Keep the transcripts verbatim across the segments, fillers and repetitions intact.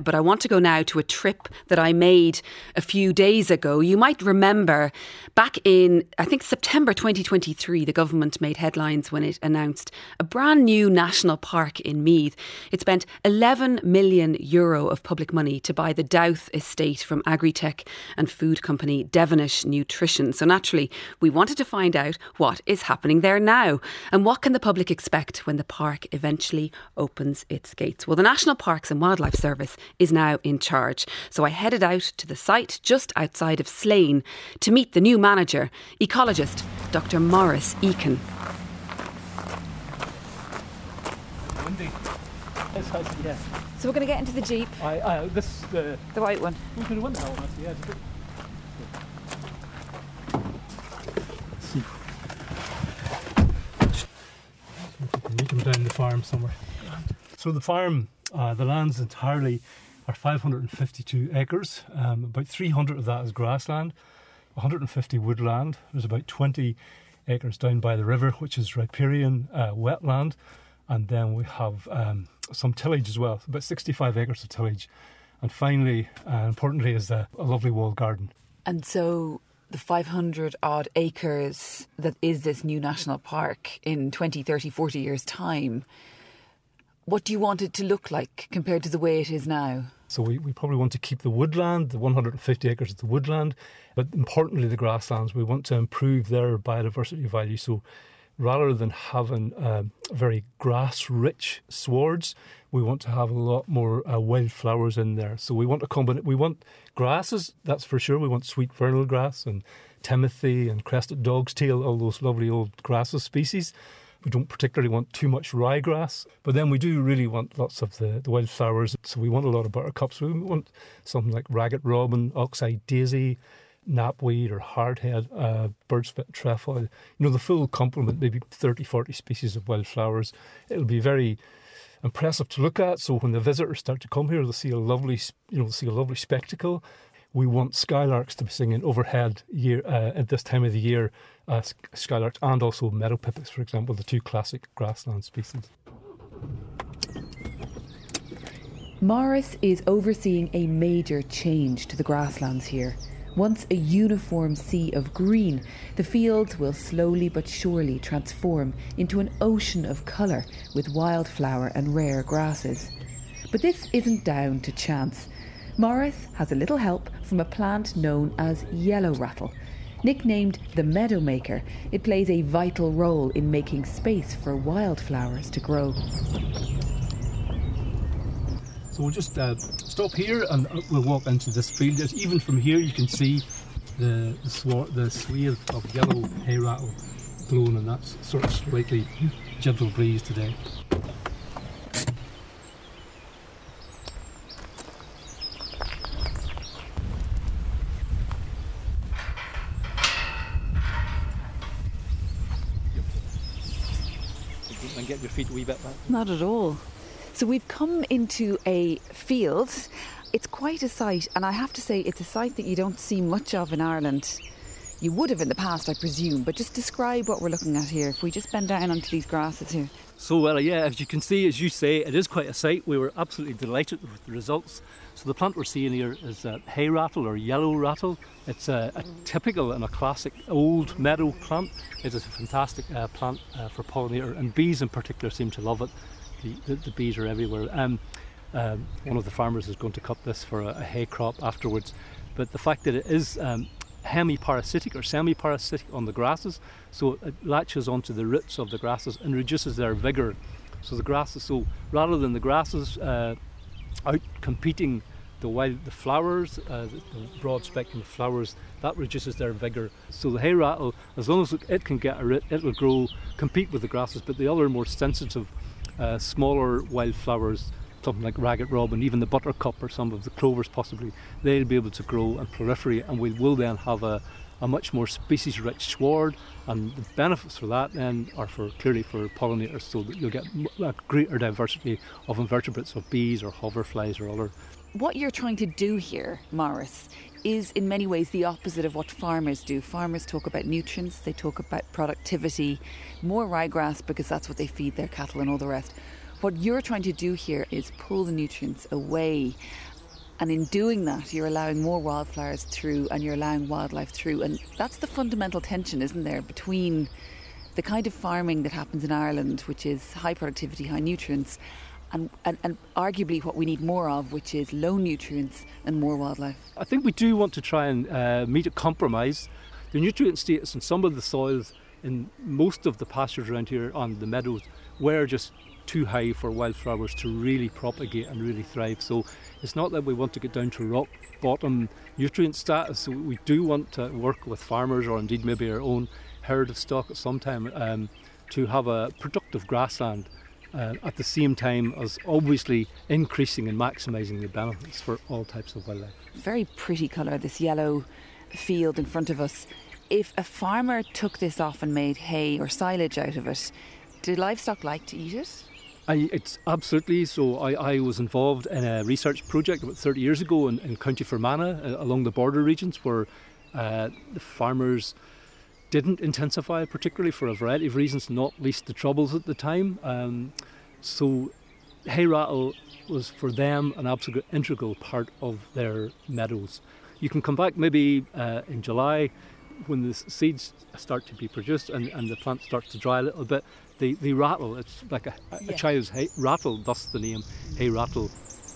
but I want to go now to a trip that I made a few days ago. You might remember back in, I think, September twenty twenty-three, the government made headlines when it announced a brand new national park in Meath. It spent eleven million euro of public money to buy the Douth estate from agri-tech and food company Devonish Nutrition. So naturally, we wanted to find out what is happening there now and what can the public expect when the park eventually opens its gates. Well, the National Parks and Wildlife Service is now in charge. So I headed out to the site just outside of Slane to meet the new manager, ecologist Doctor Maurice Eakin. Windy. Yeah. So we're going to get into the Jeep. I, I, this the the white one. We could have won that one actually. Yeah. It's good. See. Meet them down the farm somewhere. So the farm, uh, the lands entirely are five hundred fifty-two acres. Um, about three hundred of that is grassland, one hundred fifty woodland. There's about twenty acres down by the river, which is riparian uh, wetland. And then we have um, some tillage as well, about sixty-five acres of tillage. And finally, uh, importantly, is a, a lovely walled garden. And so the five hundred odd acres that is this new national park in twenty, thirty, forty years' time, what do you want it to look like compared to the way it is now? So we, we probably want to keep the woodland, the one hundred fifty acres of the woodland, but importantly the grasslands. We want to improve their biodiversity value. So rather than having uh, very grass-rich swards, we want to have a lot more uh, wildflowers in there. So we want to combine. We want grasses, that's for sure. We want sweet vernal grass and timothy and crested dog's tail, all those lovely old grasses species. We don't particularly want too much ryegrass, but then we do really want lots of the, the wildflowers. So we want a lot of buttercups. We want something like ragged robin, oxeye daisy, knapweed or hardhead, uh, bird's foot trefoil. You know, the full complement, maybe thirty, forty species of wildflowers. It'll be very impressive to look at. So when the visitors start to come here, they'll see a lovely, you know, they'll see a lovely spectacle. We want skylarks to be singing overhead year uh, at this time of the year, uh, skylarks and also meadow pipits, for example, the two classic grassland species. Maurice is overseeing a major change to the grasslands here. Once a uniform sea of green, the fields will slowly but surely transform into an ocean of colour with wildflower and rare grasses. But this isn't down to chance. Maurice has a little help from a plant known as yellow rattle. Nicknamed the meadow maker, it plays a vital role in making space for wildflowers to grow. So we'll just uh, stop here and we'll walk into this field. Even from here you can see the the, swar- the swathe of yellow hay rattle blowing, and that's sort of slightly gentle breeze today. And get your feet a wee bit back. Not at all. So we've come into a field. It's quite a sight, and I have to say it's a sight that you don't see much of in Ireland. You would have in the past, I presume, but just describe what we're looking at here. If we just bend down onto these grasses here. So well, yeah, as you can see, as you say, it is quite a sight. We were absolutely delighted with the results. So the plant we're seeing here is a hay rattle or yellow rattle. It's a, a typical and a classic old meadow plant. It is a fantastic uh, plant uh, for pollinator, and bees in particular seem to love it. The, the, the bees are everywhere. Um, um, one of the farmers is going to cut this for a, a hay crop afterwards. But the fact that it is um, hemiparasitic or semi-parasitic on the grasses, so it latches onto the roots of the grasses and reduces their vigour. So the grasses, so rather than the grasses uh, out competing the wild, the flowers, uh, the, the broad spectrum of flowers, that reduces their vigour. So the hay rattle, as long as it can get a root, it will grow, compete with the grasses. But the other more sensitive, uh, smaller wildflowers, something like ragged robin, even the buttercup or some of the clovers possibly, they'll be able to grow and proliferate, and we will then have a, a much more species-rich sward. And the benefits for that then are for clearly for pollinators, so that you'll get a greater diversity of invertebrates, of bees or hoverflies or other. What you're trying to do here, Maurice, is in many ways the opposite of what farmers do. Farmers talk about nutrients, they talk about productivity, more ryegrass because that's what they feed their cattle and all the rest. What you're trying to do here is pull the nutrients away And in doing that, you're allowing more wildflowers through and you're allowing wildlife through. And that's the fundamental tension, isn't there, between the kind of farming that happens in Ireland, which is high productivity, high nutrients, and, and, and arguably what we need more of, which is low nutrients and more wildlife. I think we do want to try and uh, meet a compromise. The nutrient status in some of the soils in most of the pastures around here on the meadows were just too high for wildflowers to really propagate and really thrive. So it's not that we want to get down to rock bottom nutrient status. So we do want to work with farmers, or indeed maybe our own herd of stock at some time, um, to have a productive grassland uh, at the same time as obviously increasing and maximising the benefits for all types of wildlife. Very pretty colour, this yellow field in front of us. If a farmer took this off and made hay or silage out of it, do livestock like to eat it? I, it's absolutely. So I, I was involved in a research project about thirty years ago in, in County Fermanagh, uh, along the border regions, where uh, the farmers didn't intensify, particularly for a variety of reasons, not least the troubles at the time. Um, so hay rattle was for them an absolute integral part of their meadows. You can come back maybe uh, in July when the seeds start to be produced and, and the plant starts to dry a little bit. They, they rattle. It's like a, a yeah. child's hay rattle, thus the name hay rattle.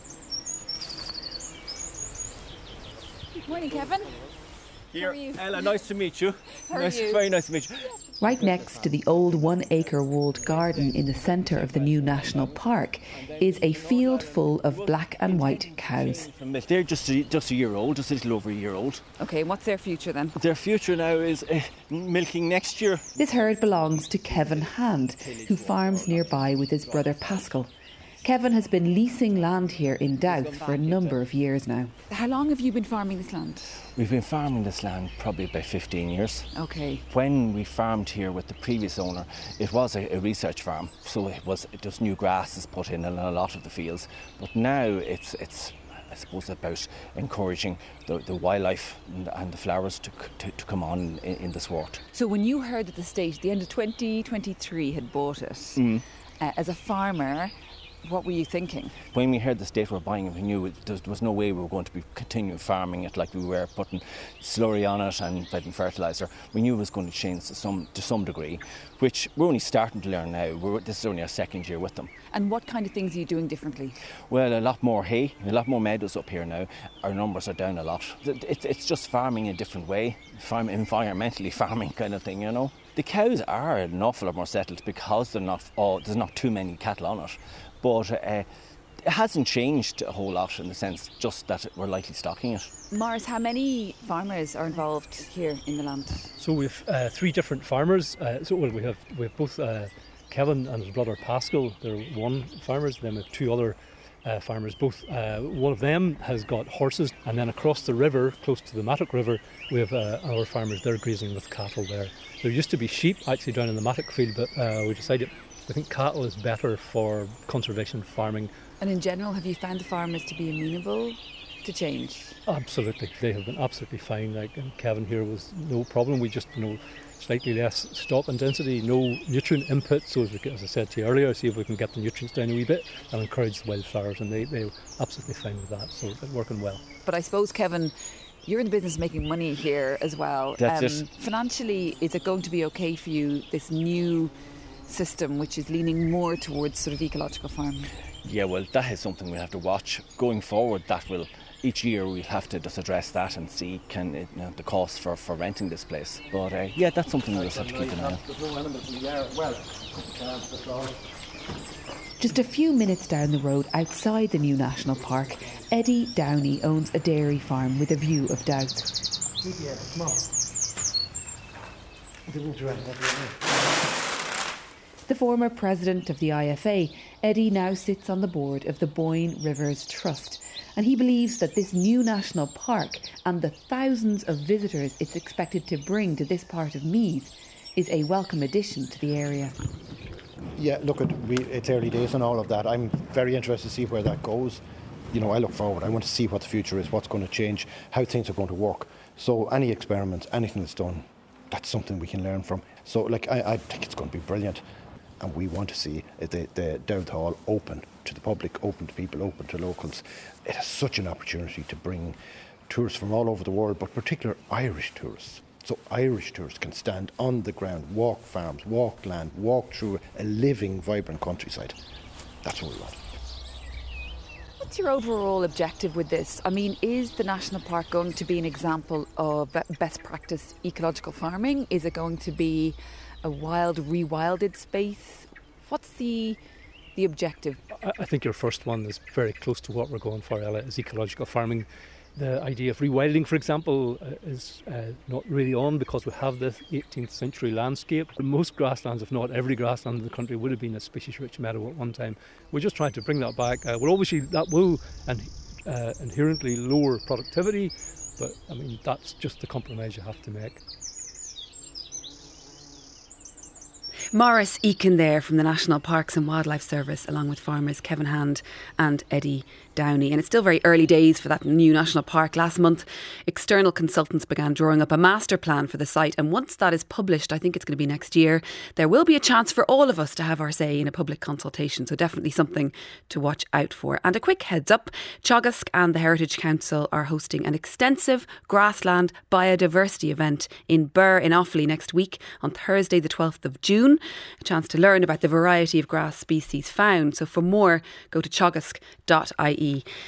Good morning, Kevin. Here, How are you? Ella, nice to meet you. How nice, are you? Very nice to meet you. Right next to the old one-acre walled garden in the centre of the new national park is a field full of black and white cows. They're just a, just a year old, just a little over a year old. OK, what's their future then? Their future now is uh, milking next year. This herd belongs to Kevin Hand, who farms nearby with his brother Pascal. Kevin has been leasing land here in Douth for a number of years now. How long have you been farming this land? We've been farming this land probably about fifteen years. OK. When we farmed here with the previous owner, it was a, a research farm, so it was just new grasses put in in a lot of the fields. But now it's, it's I suppose, about encouraging the, the wildlife and, and the flowers to, to, to come on in, in the sward. So when you heard that the state, at the end of twenty twenty-three, had bought it, mm. uh, as a farmer, what were you thinking? When we heard the state were buying it, we knew it, there was no way we were going to be continuing farming it like we were, putting slurry on it and putting fertiliser. We knew it was going to change to some to some degree, which we're only starting to learn now. We're, this is only our second year with them. And what kind of things are you doing differently? Well, a lot more hay, a lot more meadows up here now. Our numbers are down a lot. It's, it's just farming a different way, farm, environmentally farming kind of thing, you know. The cows are an awful lot more settled because they're not all, there's not too many cattle on it. But uh, it hasn't changed a whole lot in the sense just that we're lightly stocking it. Morris, how many farmers are involved here in the land? So we have uh, three different farmers. Uh, so well, we have we have both uh, Kevin and his brother Pascal. They're one farmers. Then we have two other uh, farmers. Both uh, one of them has got horses, and then across the river, close to the Mattock River, we have uh, our farmers. They're grazing with cattle there. There used to be sheep actually down in the Mattock field, but uh, we decided I think cattle is better for conservation farming. And in general, have you found the farmers to be amenable to change? Absolutely. They have been absolutely fine. Like Kevin here was no problem. We just, you know, slightly less stock intensity, no nutrient input. So as, we, as I said to you earlier, see if we can get the nutrients down a wee bit and encourage the wildflowers. And they, they're absolutely fine with that. So it's working well. But I suppose, Kevin, you're in the business of making money here as well. That's um, it. Financially, is it going to be okay for you, this new system which is leaning more towards sort of ecological farming? Yeah, well, that is something we'll have to watch going forward. That will each year we'll have to just address that and see can it, you know, the cost for, for renting this place. But uh, yeah, that's something we'll just have to keep an eye on. Just a few minutes down the road outside the new national park, Eddie Downey owns a dairy farm with a view of Douth. Yeah, come on. The former president of the I F A, Eddie now sits on the board of the Boyne Rivers Trust, and he believes that this new national park and the thousands of visitors it's expected to bring to this part of Meath is a welcome addition to the area. Yeah, look, at we, it's early days and all of that. I'm very interested to see where that goes. You know, I look forward. I want to see what the future is, what's going to change, how things are going to work. So any experiments, anything that's done, that's something we can learn from. So, like, I, I think it's going to be brilliant. and we want to see the, the Dowd Hall open to the public, open to people, open to locals. It is such an opportunity to bring tourists from all over the world, but particular Irish tourists. So Irish tourists can stand on the ground, walk farms, walk land, walk through a living, vibrant countryside. That's what we want. What's your overall objective with this? I mean, is the national park going to be an example of best practice ecological farming? Is it going to be a wild, rewilded space? What's the the objective? I think your first one is very close to what we're going for, Ella, is ecological farming. The idea of rewilding, for example, uh, is uh, not really on because we have this eighteenth century landscape. Most grasslands, if not every grassland in the country, would have been a species-rich meadow at one time. We're just trying to bring that back. Uh, well, obviously, that will and, uh, inherently lower productivity, but I mean, that's just the compromise you have to make. Maurice Eakin there from the National Parks and Wildlife Service, along with farmers Kevin Hand and Eddie Downey. And it's still very early days for that new national park. Last month, external consultants began drawing up a master plan for the site. And once that is published, I think it's going to be next year, there will be a chance for all of us to have our say in a public consultation. So definitely something to watch out for. And a quick heads up, Teagasc and the Heritage Council are hosting an extensive grassland biodiversity event in Birr in Offaly next week on Thursday the twelfth of June. A chance to learn about the variety of grass species found. So for more, go to teagasc dot I E.